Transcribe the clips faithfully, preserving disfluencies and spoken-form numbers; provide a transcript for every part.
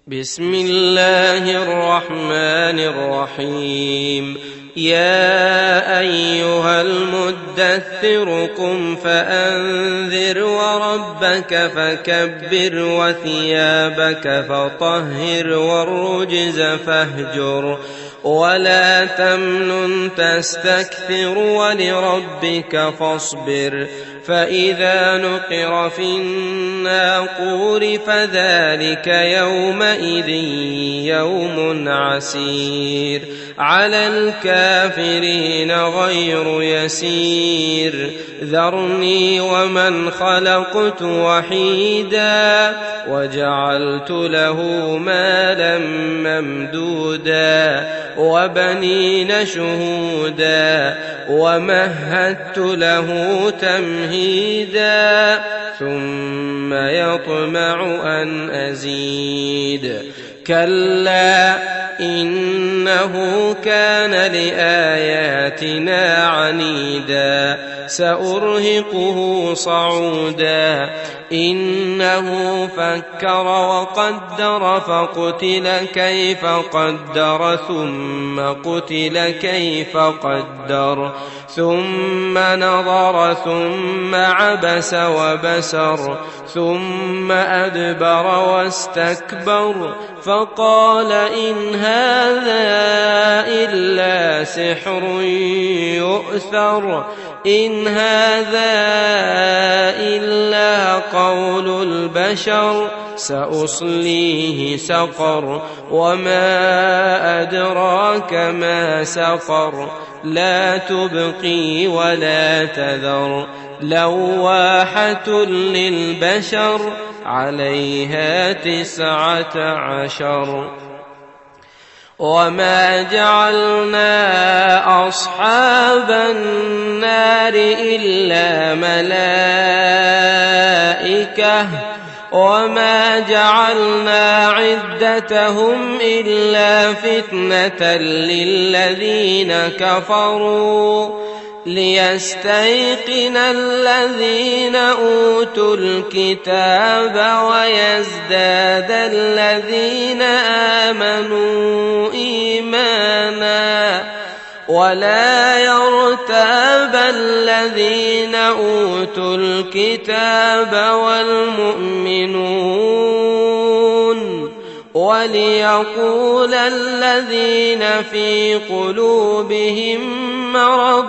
بسم الله الرحمن الرحيم. يا أيها المدثر قم فأنذر وربك فكبر وثيابك فطهر والرجز فاهجر ولا تمنن تستكثر ولربك فاصبر فإذا نقر في الناقور فذلك يومئذ يوم عسير على الكافرين غير يسير ذرني ومن خلقت وحيدا وجعلت له مالا ممدودا وبنين شهودا ومهدت له تمهيدا ثم يطمع أن أزيد كلا إنه كان لآياتنا عنيدا سأرهقه صعودا إنه فكر وقدر فقتل كيف قدر ثم قتل كيف قدر ثم نظر ثم عبس وبسر ثم أدبر واستكبر فقال إن هذا إلا سحر يؤثر إن هذا إلا قول البشر سأصليه سقر وما أدراك ما سقر لا تبقي ولا تذر لواحة للبشر عليها تسعة عشر وما جعلنا أصحاب النار إلا ملائكة وما جعلنا عدتهم إلا فتنة للذين كفروا ليستيقن الذين أوتوا الكتاب ويزداد الذين آمنوا إيمانا ولا يرتاب الذين أوتوا الكتاب والمؤمنون وليقول الذين في قلوبهم مرض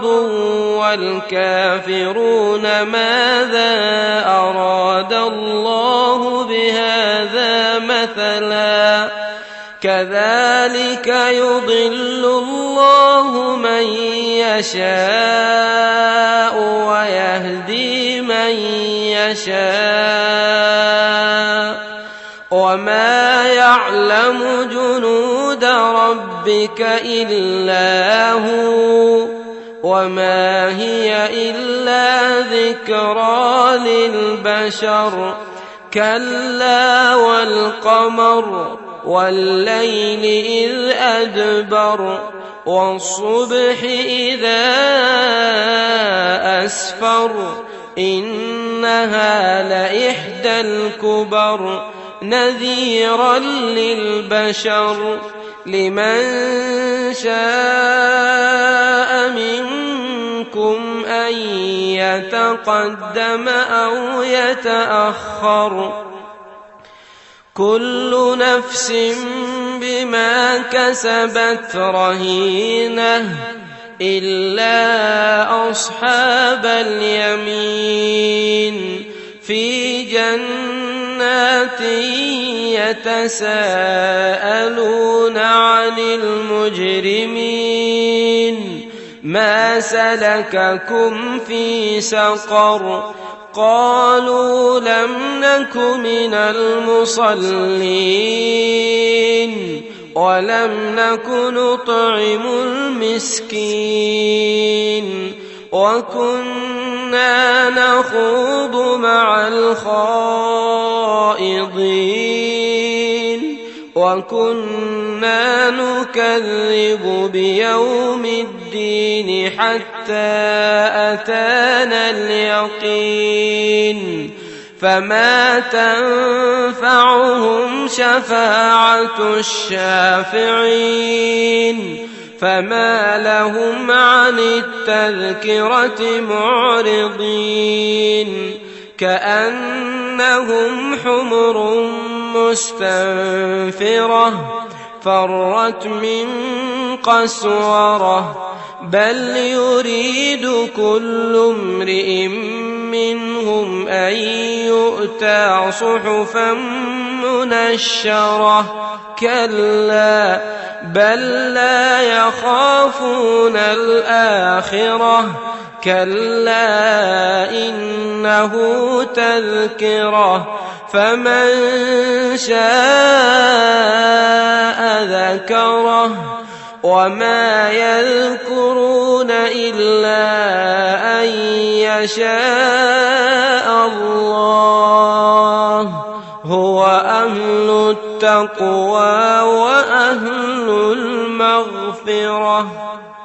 والكافرون ماذا أراد الله بهذا مثلا كذلك يضل الله من يشاء ويهدي من يشاء وما يعلم جنود ربك إلا هو وما هي إلا ذكرى للبشر كلا والقمر والليل إذ أدبر والصبح إذا أسفر إنها لإحدى الكبر نذيرا للبشر لمن شاء منكم أن يتقدم أو يتأخر كل نفس بما كسبت رهينة إلا أصحاب اليمين في جنات يتساءلون عن المجرمين ما سلككم في سقر قالوا لم نك من المصلين ولم نك نطعم المسكين وكنا نخوض مع الخائضين وكنا نكذب بيوم الدين حتى أتانا اليقين فما تنفعهم شفاعة الشافعين فما لهم عن التذكرة معرضين كأنهم حمر مستنفرة فرت من قسورة بل يريد كل امرئ منهم أن يؤتى صحفا منشرة كلا بل لا يخافون الآخرة كلا إنه تذكرة فمن شاء ذكره وما يذكرون إلا أن يشاء الله هو أهل التقوى وأهل المغفرة.